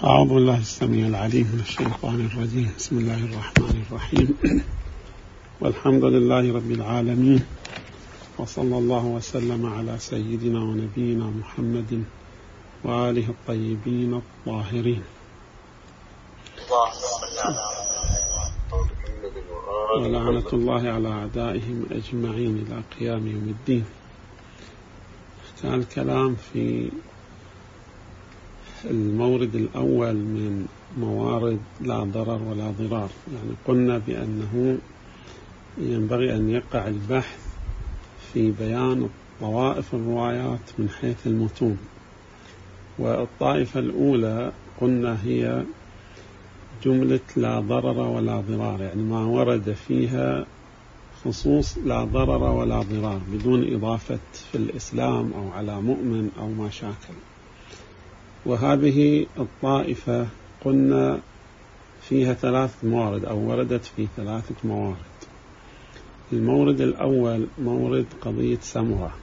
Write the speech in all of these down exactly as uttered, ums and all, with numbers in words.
أعوذ بالله السميع العليم من الشيطان الرجيم. بسم الله الرحمن الرحيم. والحمد لله رب العالمين، وصلى الله وسلم على سيدنا ونبينا محمد وآله الطيبين الطاهرين، ولعنة الله على أعدائهم أجمعين إلى قيام يوم الدين. كان الكلام في المورد الأول من موارد لا ضرر ولا ضرار، يعني قلنا بأنه ينبغي أن يقع البحث في بيان طوائف الروايات من حيث المتون. والطائفة الأولى قلنا هي جملة لا ضرر ولا ضرار، يعني ما ورد فيها خصوص لا ضرر ولا ضرار بدون إضافة في الإسلام أو على مؤمن أو ما شاكل. وهذه الطائفة قلنا فيها ثلاث موارد أو وردت في ثلاثة موارد. المورد الأول مورد قضية سمرة،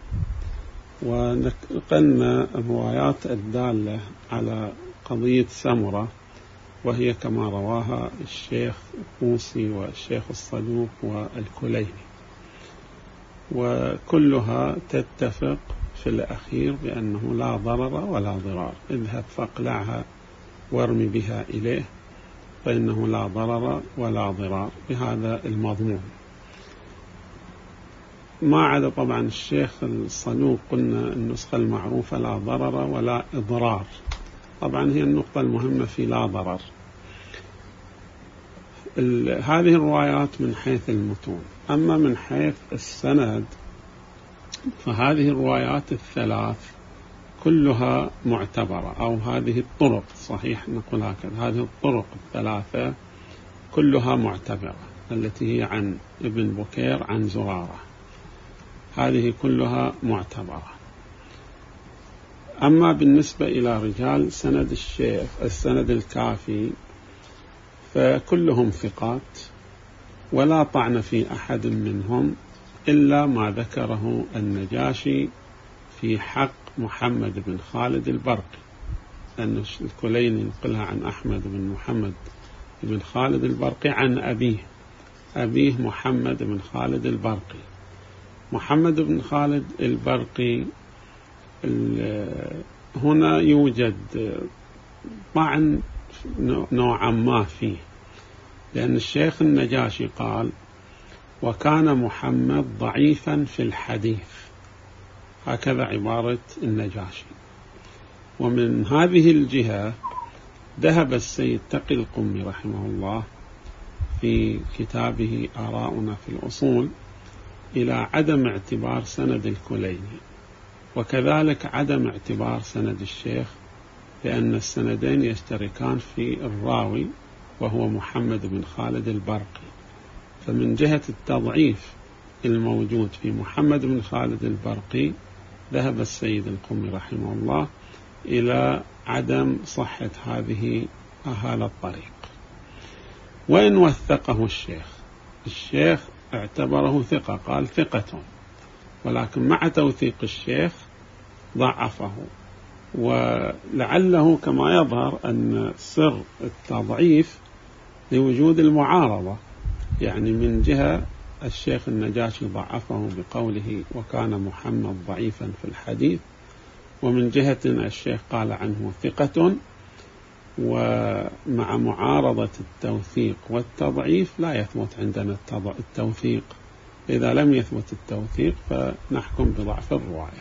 ونقلنا الروايات الدالة على قضية سمرة، وهي كما رواها الشيخ الطوسي والشيخ الصدوق والكليني، وكلها تتفق في الأخير بأنه لا ضرر ولا ضرار، اذهب فاقلعها وارمي بها إليه، فإنه لا ضرر ولا ضرار بهذا المضمون. ما عدا طبعا الشيخ الصدوق قلنا النسخة المعروفة لا ضرر ولا إضرار، طبعا هي النقطة المهمة في لا ضرر. هذه الروايات من حيث المتون. أما من حيث السند فهذه الروايات الثلاث كلها معتبرة، أو هذه الطرق، صحيح نقول هكذا، هذه الطرق الثلاثة كلها معتبرة، التي هي عن ابن بكير عن زرارة، هذه كلها معتبرة. أما بالنسبة إلى رجال سند الشيخ السند الكافي فكلهم ثقات، ولا طعن في أحد منهم إلا ما ذكره النجاشي في حق محمد بن خالد البرقي، لأن الكليني ينقلها عن أحمد بن محمد بن خالد البرقي عن أبيه أبيه محمد بن خالد البرقي. محمد بن خالد البرقي هنا يوجد طعن نوعا ما فيه، لأن الشيخ النجاشي قال وكان محمد ضعيفا في الحديث، هكذا عبارة النجاشي. ومن هذه الجهة ذهب السيد تقي القمي رحمه الله في كتابه آراؤنا في الأصول إلى عدم اعتبار سند الكليني، وكذلك عدم اعتبار سند الشيخ، لأن السندين يشتركان في الراوي وهو محمد بن خالد البرقي. فمن جهة التضعيف الموجود في محمد بن خالد البرقي ذهب السيد القمي رحمه الله إلى عدم صحة هذه هذا الطريق. وإن وثقه الشيخ الشيخ اعتبره ثقة، قال ثقة، ولكن مع توثيق الشيخ ضعفه. ولعله كما يظهر أن سر التضعيف لوجود المعارضة، يعني من جهة الشيخ النجاشي ضعفه بقوله وكان محمد ضعيفا في الحديث، ومن جهة الشيخ قال عنه ثقة، ومع معارضة التوثيق والتضعيف لا يثبت عندنا التوثيق. إذا لم يثبت التوثيق فنحكم بضعف الرواية.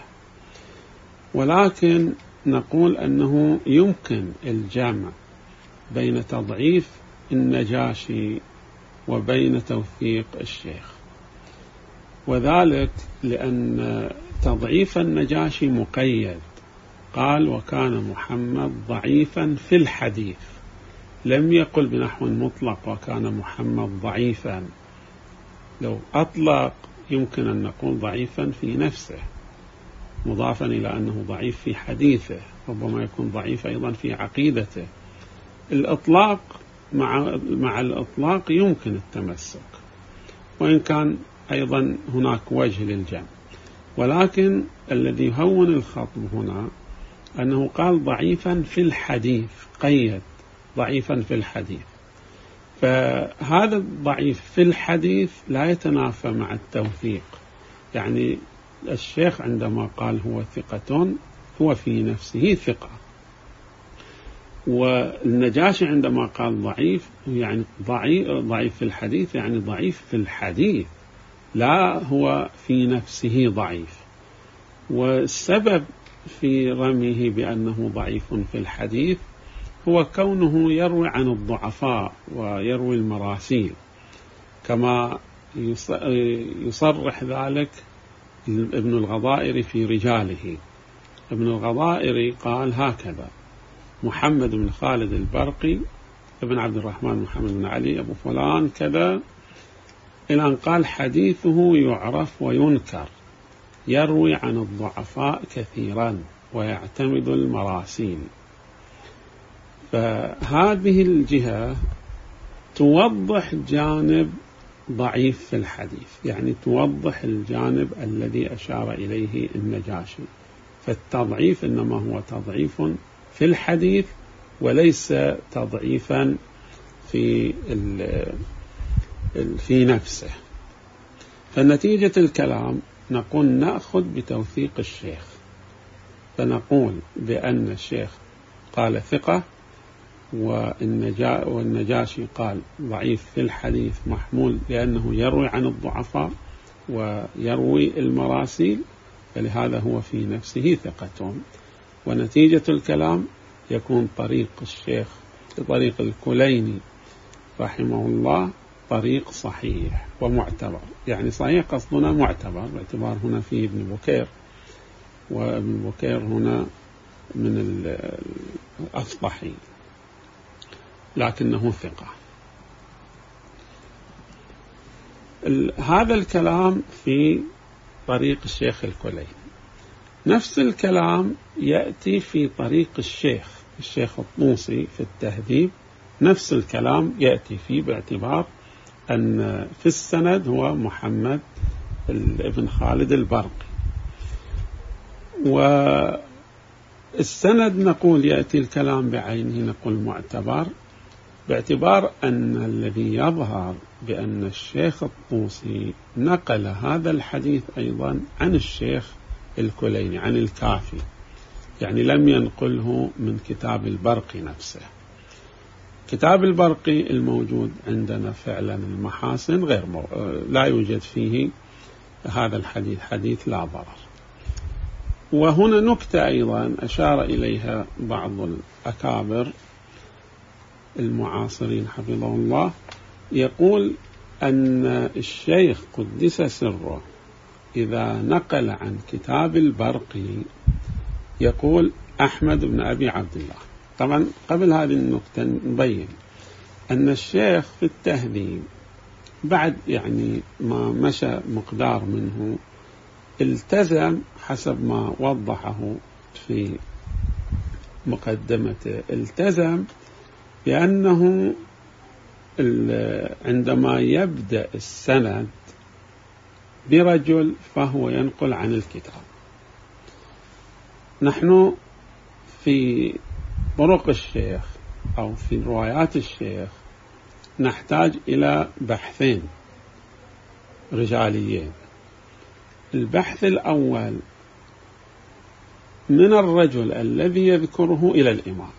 ولكن نقول أنه يمكن الجمع بين تضعيف النجاشي وبين توثيق الشيخ، وذلك لأن تضعيف النجاشي مقيد، قال وكان محمد ضعيفا في الحديث، لم يقل بنحو مطلق وكان محمد ضعيفا. لو أطلق يمكن أن نقول ضعيفا في نفسه مضافا إلى أنه ضعيف في حديثه، ربما يكون ضعيف أيضا في عقيدته. الإطلاق مع مع الإطلاق يمكن التمسك، وإن كان أيضا هناك وجه للجمع، ولكن الذي يهون الخطب هنا أنه قال ضعيفا في الحديث، قيد ضعيفا في الحديث. فهذا الضعيف في الحديث لا يتنافى مع التوثيق. يعني الشيخ عندما قال هو ثقة هو في نفسه ثقة، والنجاشي عندما قال ضعيف يعني ضعيف, ضعيف في الحديث يعني ضعيف في الحديث، لا هو في نفسه ضعيف. والسبب في رميه بأنه ضعيف في الحديث هو كونه يروي عن الضعفاء ويروي المراسيل، كما يصرح ذلك ابن الغضائر في رجاله. ابن الغضائر قال هكذا: محمد بن خالد البرقي ابن عبد الرحمن محمد بن علي أبو فلان كذا، إلى أن قال حديثه يعرف وينكر، يروي عن الضعفاء كثيرا ويعتمد المراسيل. فهذه الجهة توضح جانب ضعيف في الحديث، يعني توضح الجانب الذي أشار إليه النجاشي. فالتضعيف إنما هو تضعيف في الحديث وليس تضعيفا في في نفسه. فنتيجة الكلام نقول نأخذ بتوثيق الشيخ، فنقول بأن الشيخ قال ثقة والنجاشي قال ضعيف في الحديث محمول لأنه يروي عن الضعفاء ويروي المراسيل، فلهذا هو في نفسه ثقة. ونتيجة الكلام يكون طريق الشيخ طريق الكليني رحمه الله طريق صحيح ومعتبر. يعني صحيح قصدنا معتبر، باعتبار هنا في ابن بكير، وابن بكير هنا من الأفضحي لكنه ثقة. هذا الكلام في طريق الشيخ الكليني. نفس الكلام يأتي في طريق الشيخ الشيخ الطوسي في التهذيب، نفس الكلام يأتي فيه باعتبار أن في السند هو محمد ابن خالد البرقي. والسند نقول يأتي الكلام بعينه، نقول معتبر باعتبار أن الذي يظهر بأن الشيخ الطوسي نقل هذا الحديث أيضا عن الشيخ الكليني عن الكافي، يعني لم ينقله من كتاب البرقي نفسه. كتاب البرقي الموجود عندنا فعلا المحاسن غير مو... لا يوجد فيه هذا الحديث، حديث لا ضرر. وهنا نكتة أيضا أشار إليها بعض الأكابر المعاصرين حفظه الله، يقول أن الشيخ قدس سره إذا نقل عن كتاب البرقي يقول أحمد بن أبي عبد الله. طبعا قبل هذه النقطة نبين أن الشيخ في التهذيب بعد يعني ما مشى مقدار منه التزم حسب ما وضحه في مقدمته، التزم بأنه عندما يبدأ السند برجل فهو ينقل عن الكتاب. نحن في طرق الشيخ أو في روايات الشيخ نحتاج إلى بحثين رجاليين. البحث الأول من الرجل الذي يذكره إلى الإمام،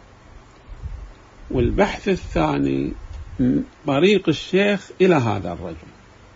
والبحث الثاني طريق الشيخ إلى هذا الرجل.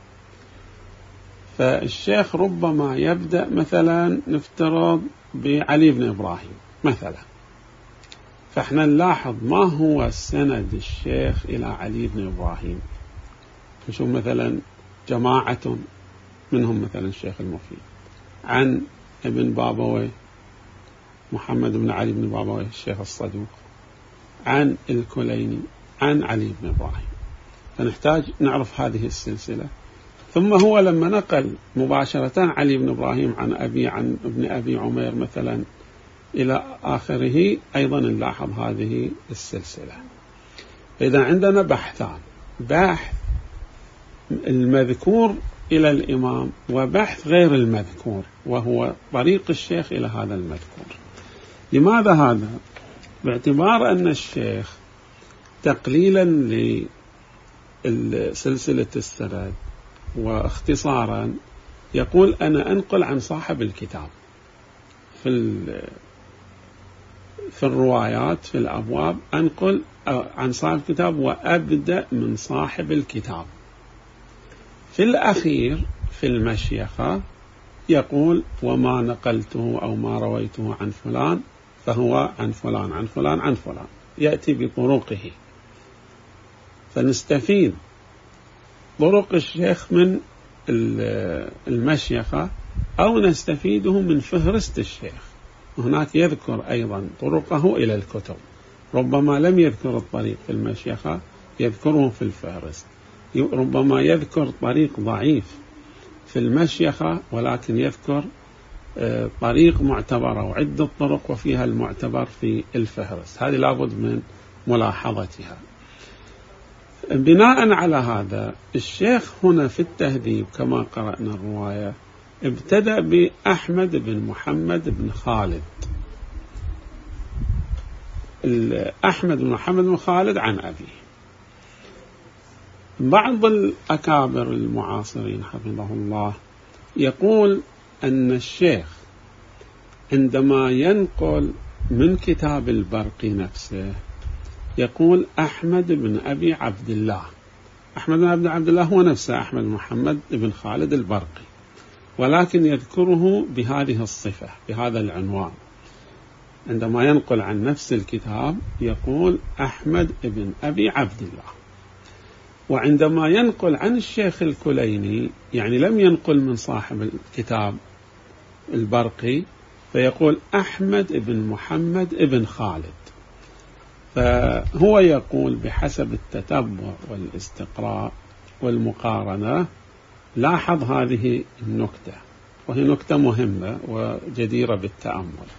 فالشيخ ربما يبدأ مثلا نفترض بعلي بن إبراهيم مثلا، فإحنا نلاحظ ما هو سند الشيخ إلى علي بن إبراهيم. نشوف مثلا جماعة منهم مثلا الشيخ المفيد عن ابن بابويه محمد بن علي بن بابويه الشيخ الصدوق، عن الكليني، عن علي بن إبراهيم. فنحتاج نعرف هذه السلسلة. ثم هو لما نقل مباشرة علي بن إبراهيم عن أبي عن ابن أبي عمير مثلا إلى آخره أيضا نلاحظ هذه السلسلة. إذا عندنا بحثان، بحث المذكور إلى الإمام وبحث غير المذكور وهو طريق الشيخ إلى هذا المذكور. لماذا هذا؟ باعتبار أن الشيخ تقليلا لسلسلة السند واختصارا يقول أنا أنقل عن صاحب الكتاب في في الروايات في الأبواب، أنقل عن صاحب الكتاب وأبدأ من صاحب الكتاب. في الأخير في المشيخة يقول وما نقلته أو ما رويته عن فلان فهو عن فلان عن فلان عن فلان، يأتي بطرقه. فنستفيد طرق الشيخ من المشيخة أو نستفيده من فهرست الشيخ. هناك يذكر أيضا طرقه إلى الكتب، ربما لم يذكر الطريق في المشيخة يذكره في الفهرست، ربما يذكر طريق ضعيف في المشيخة ولكن يذكر طريق معتبرة وعدة طرق وفيها المعتبر في الفهرست. هذه لابد من ملاحظتها. بناء على هذا الشيخ هنا في التهذيب كما قرأنا الرواية ابتدأ بأحمد بن محمد بن خالد. أحمد بن محمد بن خالد عن أبيه. بعض الأكابر المعاصرين حفظه الله يقول أن الشيخ عندما ينقل من كتاب البرقي نفسه يقول أحمد بن أبي عبد الله. أحمد بن أبي عبد الله هو نفسه أحمد بن محمد بن خالد البرقي، ولكن يذكره بهذه الصفة بهذا العنوان. عندما ينقل عن نفس الكتاب يقول أحمد بن أبي عبد الله. وعندما ينقل عن الشيخ الكليني يعني لم ينقل من صاحب الكتاب البرقي فيقول أحمد بن محمد بن خالد. فهو يقول بحسب التتبع والاستقراء والمقارنة لاحظ هذه النكتة، وهي نكتة مهمة وجديرة بالتأمل.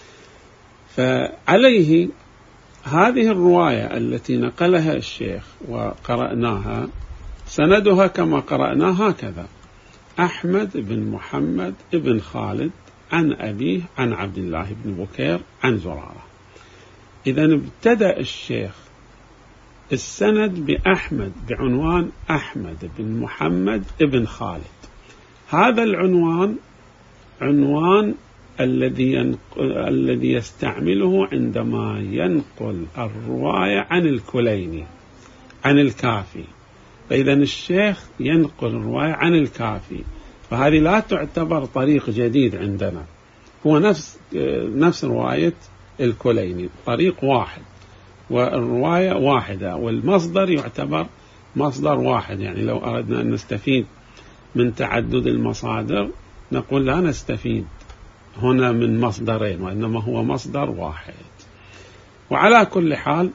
فعليه هذه الرواية التي نقلها الشيخ وقرأناها سندها كما قرأناها هكذا: أحمد بن محمد بن خالد عن أبيه عن عبد الله بن بكير عن زرارة. إذا ابتدأ الشيخ السند بأحمد بعنوان أحمد بن محمد بن خالد. هذا العنوان عنوان الذي الذي يستعمله عندما ينقل الرواية عن الكليني عن الكافي. فإذا الشيخ ينقل الرواية عن الكافي، فهذه لا تعتبر طريق جديد عندنا، هو نفس نفس رواية الكليني، طريق واحد والرواية واحدة والمصدر يعتبر مصدر واحد. يعني لو أردنا أن نستفيد من تعدد المصادر نقول لا نستفيد هنا من مصدرين وإنما هو مصدر واحد. وعلى كل حال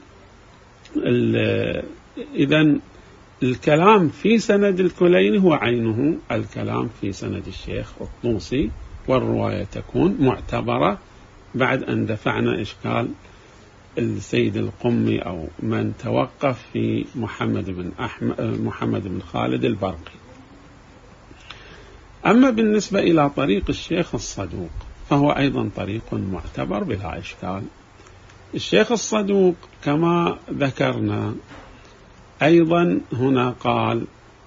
إذن الكلام في سند الكليني هو عينه الكلام في سند الشيخ الطوسي، والرواية تكون معتبرة بعد أن دفعنا إشكال السيد القمي أو من توقف في محمد بن أحمد محمد بن خالد البرقي. أما بالنسبة إلى طريق الشيخ الصدوق فهو أيضا طريق معتبر بلا إشكال. الشيخ الصدوق كما ذكرنا أيضا هنا قال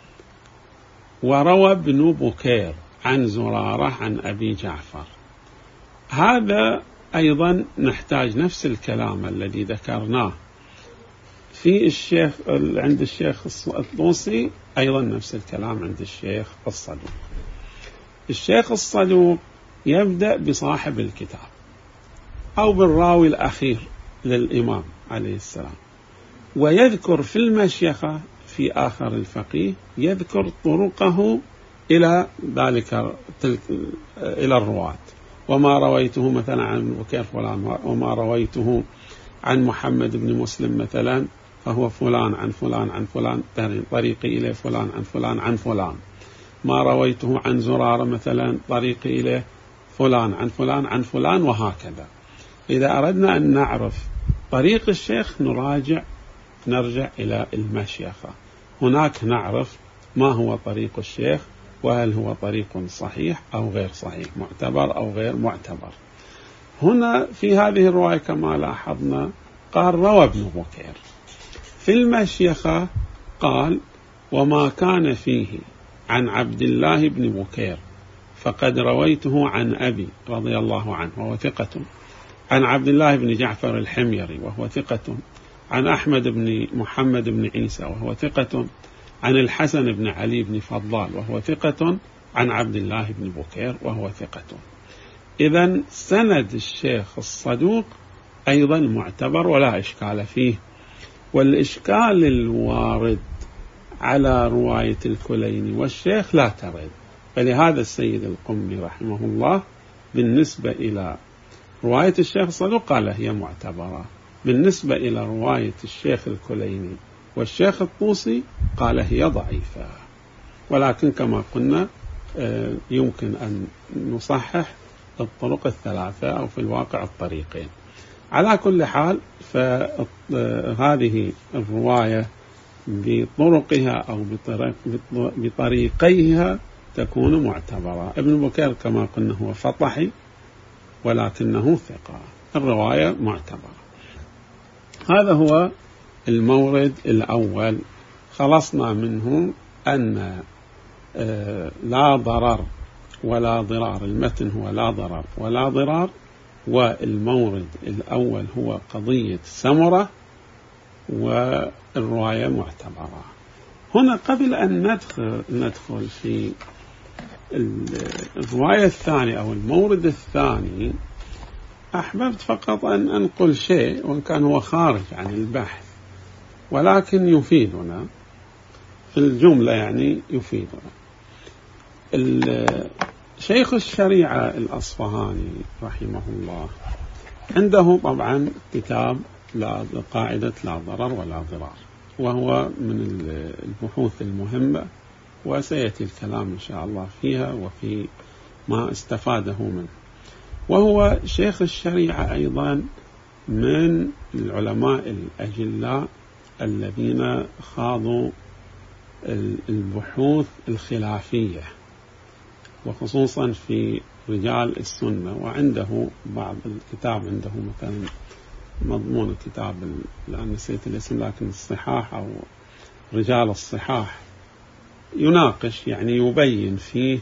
وروى ابن بكير عن زرارة عن أبي جعفر. هذا أيضا نحتاج نفس الكلام الذي ذكرناه في الشيخ عند الشيخ الطوسي، أيضا نفس الكلام عند الشيخ الصدوق. الشيخ الصدوق يبدأ بصاحب الكتاب أو بالراوي الأخير للإمام عليه السلام، ويذكر في المشيخة في آخر الفقيه يذكر طرقه إلى ذلك إلى الرواة. وما رويته مثلا عن بكير فلان، وما رويته عن محمد بن مسلم مثلا فهو فلان عن فلان عن فلان طريقي إلى فلان عن فلان عن فلان. ما رويته عن زرارة مثلا طريقي إلى فلان عن فلان عن فلان، وهكذا. إذا أردنا أن نعرف طريق الشيخ نراجع نرجع إلى المشيخة، هناك نعرف ما هو طريق الشيخ وهل هو طريق صحيح أو غير صحيح، معتبر أو غير معتبر. هنا في هذه الرواية كما لاحظنا قال روى ابن بكير. في المشيخة قال وما كان فيه عن عبد الله بن بكير فقد رويته عن أبي رضي الله عنه وهو ثقة، عن عبد الله بن جعفر الحميري وهو ثقة، عن أحمد بن محمد بن عيسى وهو ثقة، عن الحسن بن علي بن فضال وهو ثقة، عن عبد الله بن بكير وهو ثقة. إذن سند الشيخ الصدوق أيضا معتبر ولا إشكال فيه. والإشكال الوارد على رواية الكليني والشيخ لا ترد، فلهذا السيد القمي رحمه الله بالنسبة إلى رواية الشيخ الصدوق قال هي معتبرة، بالنسبة إلى رواية الشيخ الكليني والشيخ الطوسي قال هي ضعيفة. ولكن كما قلنا يمكن أن نصحح الطرق الثلاثة أو في الواقع الطريقين. على كل حال فهذه الرواية بطرقها أو بطريقيها تكون معتبرة. ابن بكير كما قلنا هو فطحي ولكنه ثقة، الرواية معتبرة. هذا هو المورد الأول، خلصنا منه أن لا ضرر ولا ضرار، المتن هو لا ضرر ولا ضرار، والمورد الأول هو قضية سمرة والرواية معتبرة. هنا قبل أن ندخل, ندخل في الرواية الثانية أو المورد الثاني أحببت فقط أن أنقل شيء وإن كان هو خارج عن البحث ولكن يفيدنا في الجملة، يعني يفيدنا. شيخ الشريعة الأصفهاني رحمه الله عنده طبعا كتاب لا قاعدة لا ضرر ولا ضرار، وهو من البحوث المهمة وسيأتي الكلام إن شاء الله فيها وفي ما استفاده منه. وهو شيخ الشريعة أيضا من العلماء الأجلاء الذين خاضوا البحوث الخلافية وخصوصا في رجال السنة. وعنده بعض الكتاب، عنده مثلا مضمون الكتاب الآن نسيت الاسم لكن الصحاح أو رجال الصحاح، يناقش يعني يبين فيه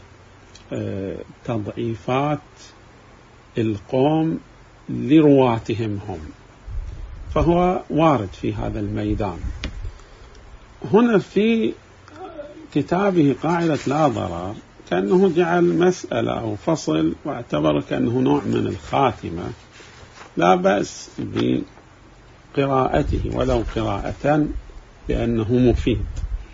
تضعيفات القوم لرواتهم هم، فهو وارد في هذا الميدان. هنا في كتابه قاعدة لا ضرر كأنه جعل مسألة أو فصل واعتبر كأنه نوع من الخاتمة، لا بأس بقراءته ولو قراءة لأنه مفيد.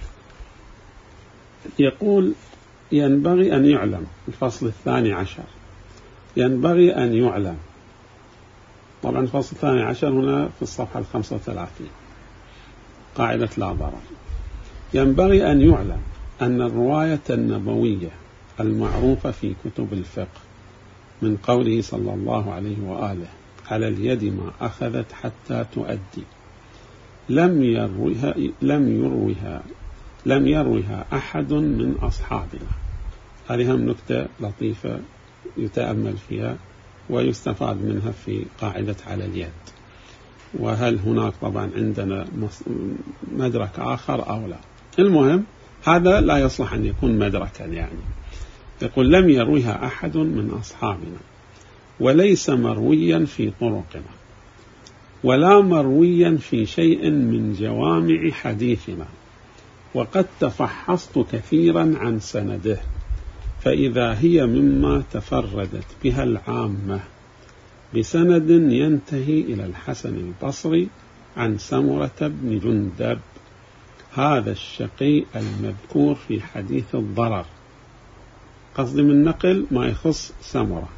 يقول ينبغي أن يعلم، الفصل الثاني عشر، ينبغي أن يعلم، طبعا الفصل الثاني عشر هنا في الصفحة الخمسة وثلاثين، قاعدة لا ضرر. ينبغي أن يعلم أن الرواية النبوية المعروفة في كتب الفقه من قوله صلى الله عليه وآله على اليد ما أخذت حتى تؤدي لم يروها لم يروها لم يروها أحد من أصحابنا. هذه هم نكتة لطيفة يتأمل فيها ويستفاد منها في قاعدة على اليد. وهل هناك طبعا عندنا مدرك آخر أو لا؟ المهم هذا لا يصلح أن يكون مدركا. يعني يقول لم يرويها أحد من أصحابنا وليس مرويا في طرقنا ولا مرويا في شيء من جوامع حديثنا، وقد تفحصت كثيرا عن سنده فإذا هي مما تفردت بها العامة بسند ينتهي إلى الحسن البصري عن سمرة بن جندب هذا الشقي المذكور في حديث الضرر. قصد من نقل ما يخص سمرة.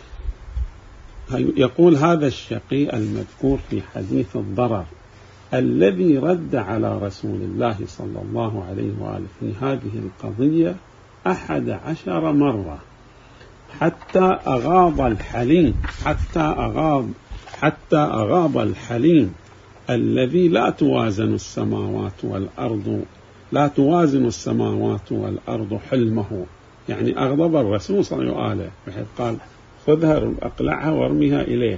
يقول هذا الشقي المذكور في حديث الضرر الذي رد على رسول الله صلى الله عليه وآله في هذه القضية أحد عشر مرة حتى أغاض الحليم حتى أغاض حتى أغاض الحليم الذي لا توازن السماوات والأرض لا توازن السماوات والأرض حلمه. يعني أغضب الرسول صلى الله عليه وآله بحيث قال خذها أقلعها وارميها إليه.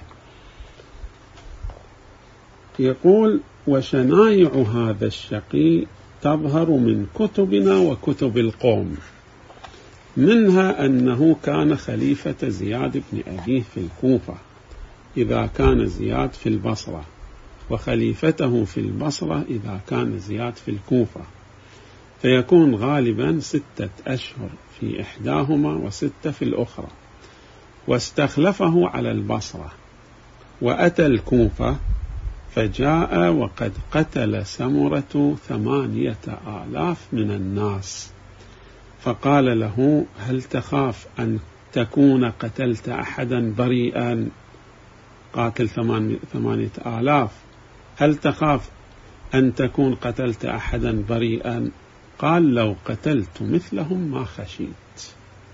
يقول: وشنايع هذا الشقي تظهر من كتبنا وكتب القوم، منها أنه كان خليفة زياد بن أبيه في الكوفة إذا كان زياد في البصرة، وخليفته في البصرة إذا كان زياد في الكوفة، فيكون غالبا ستة أشهر في إحداهما وستة في الأخرى. واستخلفه على البصرة وأتى الكوفة، فجاء وقد قتل سمرة ثمانية آلاف من الناس، فقال له: هل تخاف أن تكون قتلت أحدا بريئا؟ قاتل ثمانية آلاف، هل تخاف أن تكون قتلت أحدا بريئا؟ قال: لو قتلت مثلهم ما خشيت.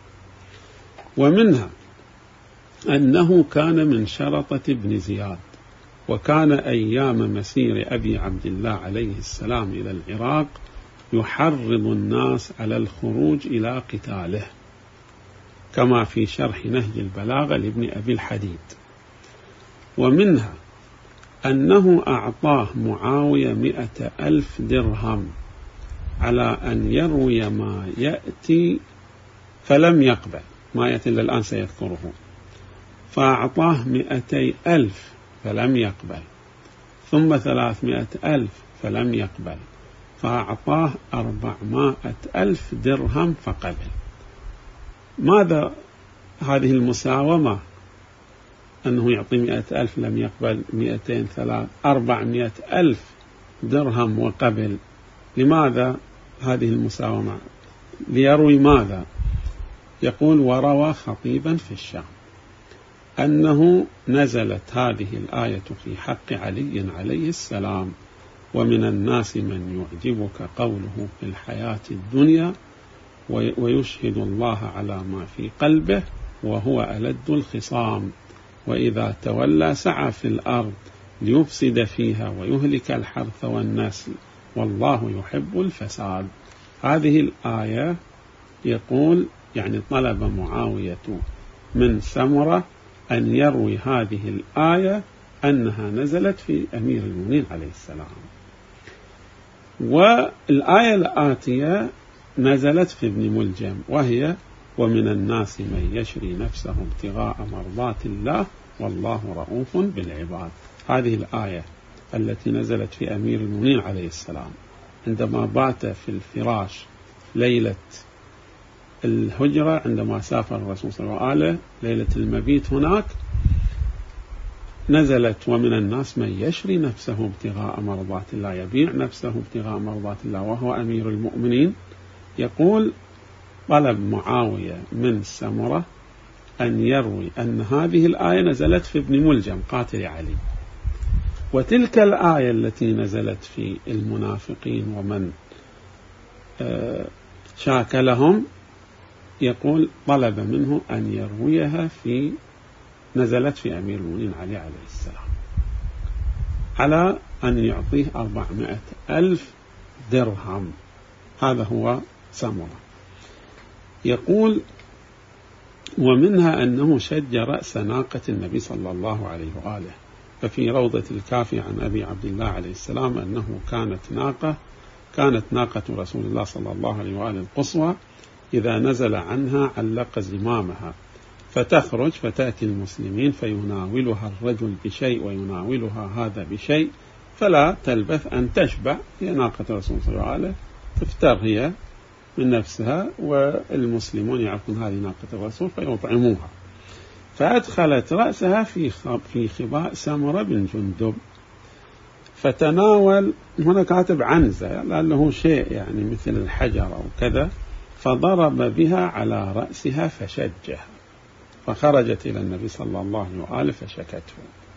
ومنها أنه كان من شرطة ابن زياد، وكان أيام مسير أبي عبد الله عليه السلام إلى العراق يحرض الناس على الخروج إلى قتاله، كما في شرح نهج البلاغة لابن أبي الحديد. ومنها أنه أعطاه معاوية مئة ألف درهم على أن يروي ما يأتي، فلم يقبل ما يأتي الآن سيذكره، فأعطاه مئتي ألف فلم يقبل، ثم ثلاثمائة ألف فلم يقبل، فأعطاه أربعمائة ألف درهم فقبل. ماذا هذه المساومة؟ أنه يعطي مئة ألف لم يقبل، مئتين ثلاث أربعمائة ألف درهم وقبل. لماذا هذه المساومة؟ ليروي ماذا؟ يقول: وروى خطيبا في الشام أنه نزلت هذه الآية في حق علي عليه السلام: ومن الناس من يعجبك قوله في الحياة الدنيا ويشهد الله على ما في قلبه وهو ألد الخصام، وإذا تولى سعى في الأرض ليفسد فيها ويهلك الحرث والنسل والله يحب الفساد. هذه الآية يقول يعني طلب معاوية من سمرة أن يروي هذه الآية أنها نزلت في أمير المؤمنين عليه السلام. والآية الآتية نزلت في ابن ملجم، وهي: ومن الناس من يشري نفسه ابتغاء مرضات الله والله رؤوف بالعباد. هذه الآية التي نزلت في أمير المؤمنين عليه السلام عندما بات في الفراش ليلة الهجرة، عندما سافر الرسول صلى الله عليه وسلم ليلة المبيت هناك، نزلت: ومن الناس من يشري نفسه ابتغاء مرضات الله، يبيع نفسه ابتغاء مرضات الله وهو أمير المؤمنين. يقول: طلب معاوية من سمرة أن يروي أن هذه الآية نزلت في ابن ملجم قاتل علي، وتلك الآية التي نزلت في المنافقين ومن شاكلهم، يقول طلب منه أن يرويها في نزلت في أمير المؤمنين علي عليه السلام، على أن يعطيه أربعمائة ألف درهم. هذا هو سمرة. يقول: ومنها أنه شج رأس ناقة النبي صلى الله عليه وآله، ففي روضة الكافي عن أبي عبد الله عليه السلام أنه كانت ناقة كانت ناقة رسول الله صلى الله عليه وآله القصوى إذا نزل عنها علق زمامها، فتخرج فتأتي المسلمين فيناولها الرجل بشيء ويناولها هذا بشيء، فلا تلبث أن تشبع. هي ناقة رسول الله صلى الله عليه وآله، تفتر هي من نفسها، والمسلمون يعرفون هذه ناقة الرسول فيطعموها. فأدخلت رأسها في في خباء سمرة بن جندب، فتناول، هنا كاتب عنزة لأنه شيء يعني مثل الحجر أو كذا، فضرب بها على رأسها فشجها، فخرجت إلى النبي صلى الله عليه وآله فشكته.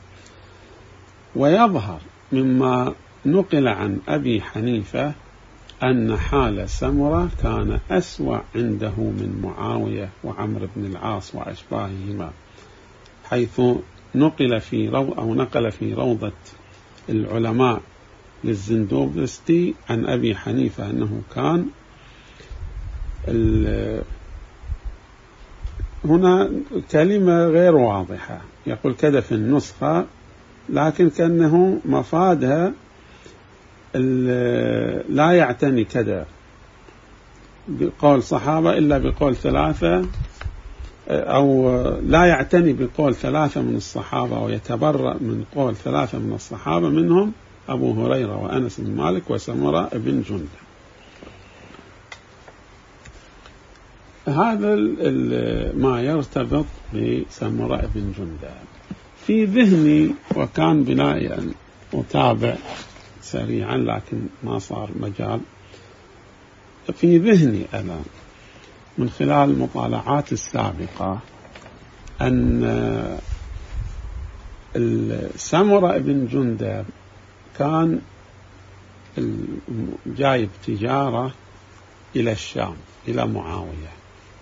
ويظهر مما نقل عن أبي حنيفة أن حال سمرة كان أسوأ عنده من معاوية وعمر بن العاص وأشباههما، حيث نقل في رو أو نقل في روضة العلماء للزندوبستي عن أبي حنيفة أنه كان هنا كلمة غير واضحة، يقول كذا في النسخة، لكن كأنه مفادها لا يعتني كذا بقول صحابة إلا بقول ثلاثة، أو لا يعتني بقول ثلاثة من الصحابة ويتبرأ من قول ثلاثة من الصحابة، منهم أبو هريرة وأنس بن مالك وسمرة بن جندب. هذا ما يرتبط بسمرة بن جندب في ذهني، وكان بناء أن أتابع سريعا لكن ما صار مجال. في ذهني أنا من خلال المطالعات السابقة أن سمرة بن جندب كان جايب تجارة إلى الشام إلى معاوية،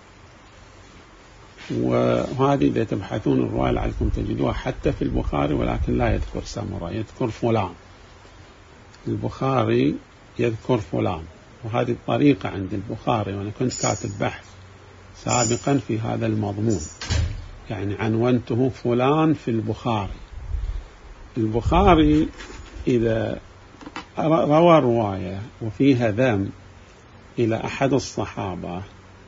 وهذه إذا تبحثون الرواية لعلكم تجدوها حتى في البخاري، ولكن لا يذكر سمرة، يذكر فلان. البخاري يذكر فلان، وهذه الطريقة عند البخاري، وأنا كنت كاتب بحث سابقا في هذا المضمون، يعني عنونته فلان في البخاري. البخاري إذا روى رواية وفيها ذم إلى أحد الصحابة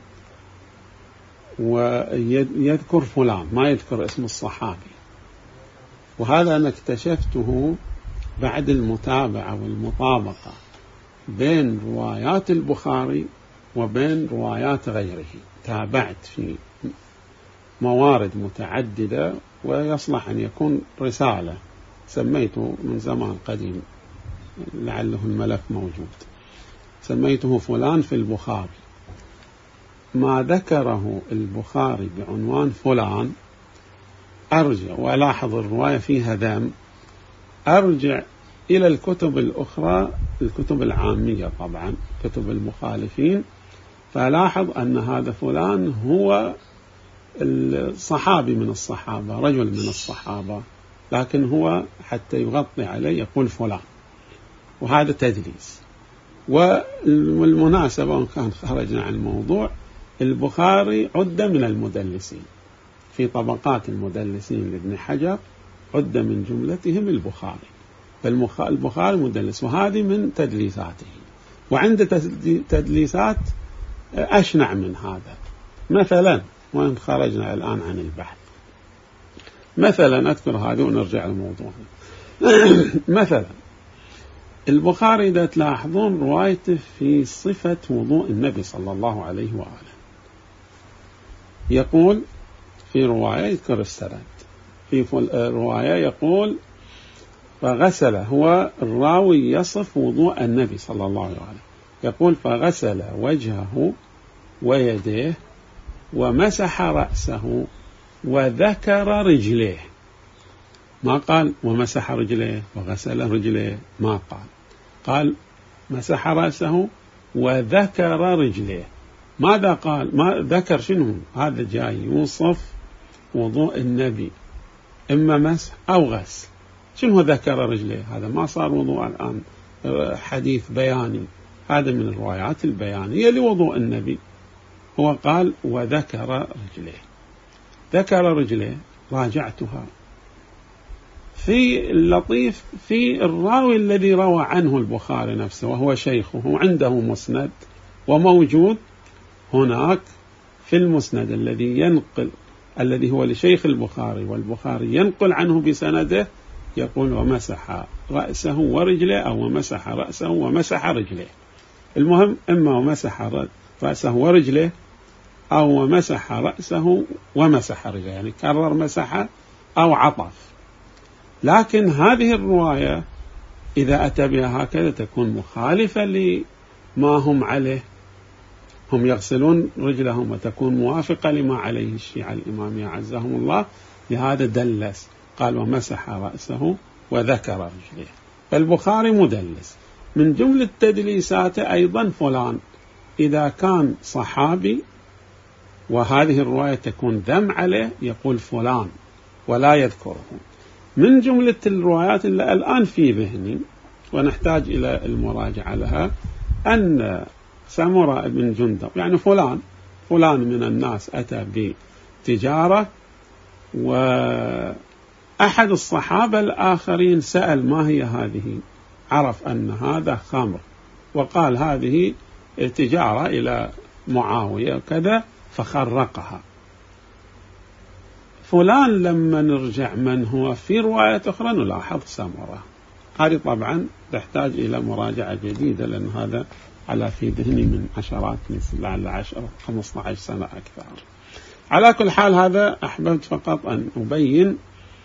ويذكر فلان، ما يذكر اسم الصحابي، وهذا أنا اكتشفته بعد المتابعة والمطابقة بين روايات البخاري وبين روايات غيره. تابعت في موارد متعددة، ويصلح أن يكون رسالة سميته من زمان قديم، لعله الملف موجود، سميته فلان في البخاري. ما ذكره البخاري بعنوان فلان أرجع وألاحظ الرواية فيها ذم، أرجع إلى الكتب الأخرى، الكتب العامية طبعا، كتب المخالفين، فلاحظ أن هذا فلان هو الصحابي من الصحابة، رجل من الصحابة، لكن هو حتى يغطي عليه يقول فلان، وهذا تدليس. والمناسبة وإن كان خرجنا عن الموضوع، البخاري عد من المدلسين في طبقات المدلسين لابن حجر، عد من جملتهم البخاري، فالبخاري مدلس، وهذه من تدليساته. وعند تدليسات أشنع من هذا، مثلا وإن خرجنا الآن عن البحث، مثلا أذكر هذه ونرجع للموضوع. مثلا البخاري إذا تلاحظون روايته في صفة وضوء النبي صلى الله عليه وآله، يقول في رواية يذكر السند، في رواية يقول فغسل، هو الراوي يصف وضوء النبي صلى الله عليه وآله، يقول فغسل وجهه ويديه ومسح رأسه وذكر رجليه. ما قال ومسح رجليه وغسل رجليه، ما قال، قال مسح رأسه وذكر رجليه. ماذا قال؟ ما ذكر شنو؟ هذا جاي يوصف وضوء النبي، إما مسح أو غسل. شنو ذكر رجليه؟ هذا ما صار وضوء الآن، حديث بياني، هذا من الروايات البيانية لوضوء النبي. هو قال وذكر رجليه، ذكر رجليه، راجعتها في اللطيف في الراوي الذي روى عنه البخاري نفسه وهو شيخه، عنده مسند وموجود هناك في المسند الذي ينقل، الذي هو لشيخ البخاري والبخاري ينقل عنه بسنده، يقول ومسح رأسه ورجله، أو ومسح رأسه ومسح رجله. المهم إما ومسح رأسه ورجله أو ومسح رأسه ومسح رجله، يعني كرر مسح أو عطف. لكن هذه الرواية إذا أتى بها هكذا تكون مخالفة لما هم عليه، هم يغسلون رجلهم، وتكون موافقة لما عليه الشيعة الإمامية عزهم الله. لهذا دلس، قال ومسح رأسه وذكر رجله. فالبخاري مدلس. من جملة تدليساته أيضا فلان، إذا كان صحابي وهذه الرواية تكون ذم عليه يقول فلان ولا يذكره. من جملة الروايات اللي الآن في ذهني ونحتاج إلى المراجعة لها، أن سمرة بن جندب، يعني فلان فلان من الناس أتى تجارة. وأحد الصحابة الآخرين سأل ما هي هذه، عرف أن هذا خمر وقال هذه تجارة إلى معاوية كذا فخرقها. فلان لما نرجع من هو في رواية أخرى نلاحظ سمرة. هذه طبعا تحتاج إلى مراجعة جديدة لأن هذا على في ذهني من عشرات لعل عشرة خمسة عشر سنة أكثر. على كل حال هذا أحببت فقط أن أبين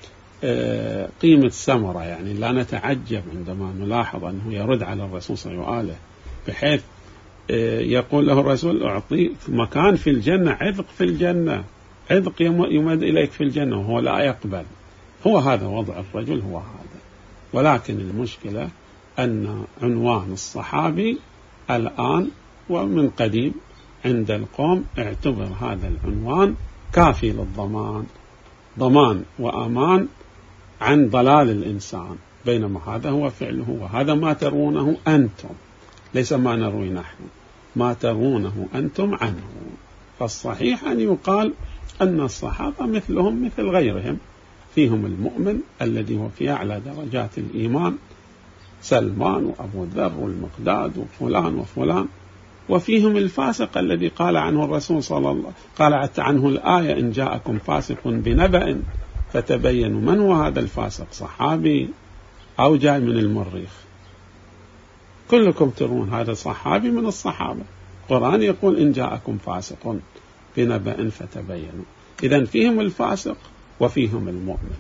قيمة سمرة، يعني لا نتعجب عندما نلاحظ أنه يرد على الرسول صلى الله عليه وسلم بحيث يقول له الرسول أعطيك مكان في الجنة، عذق في الجنة، عذق يمد إليك في الجنة، وهو لا يقبل. هو هذا وضع الرجل، هو هذا. ولكن المشكلة أن عنوان الصحابي الآن ومن قديم عند القوم اعتبر هذا العنوان كافي للضمان، ضمان وأمان عن ضلال الإنسان، بينما هذا هو فعله وهذا ما ترونه أنتم، ليس ما نروي نحن، ما ترونه أنتم عنه. فالصحيح أن يقال أن الصحابة مثلهم مثل غيرهم، فيهم المؤمن الذي هو في أعلى درجات الإيمان، سلمان وأبو ذر والمقداد وفلان وفلان، وفيهم الفاسق الذي قال عنه الرسول صلى الله عليه وسلم، قالت عنه الآية إن جاءكم فاسق بنبأ فتبينوا. من هو هذا الفاسق؟ صحابي أو جاي من المريخ؟ كلكم ترون هذا صحابي من الصحابة. القرآن يقول إن جاءكم فاسق بنبأ فتبينوا. إذن فيهم الفاسق وفيهم المؤمن.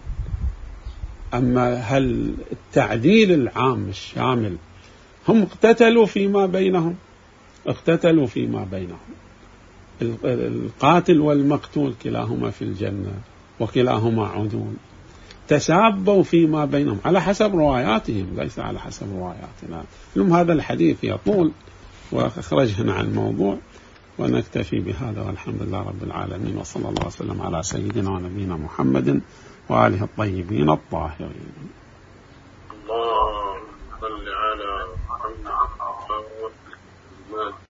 أما هل التعديل العام الشامل؟ هم اقتتلوا فيما بينهم، اقتتلوا فيما بينهم، القاتل والمقتول كلاهما في الجنة وكلاهما عدول، تسابوا فيما بينهم على حسب رواياتهم ليس على حسب رواياتنا. لهم هذا الحديث يطول وأخرجنا عن الموضوع، ونكتفي بهذا والحمد لله رب العالمين، وصلى الله وسلم على سيدنا ونبينا محمد وآله الطيبين الطاهرين. اللهم صل على محمد.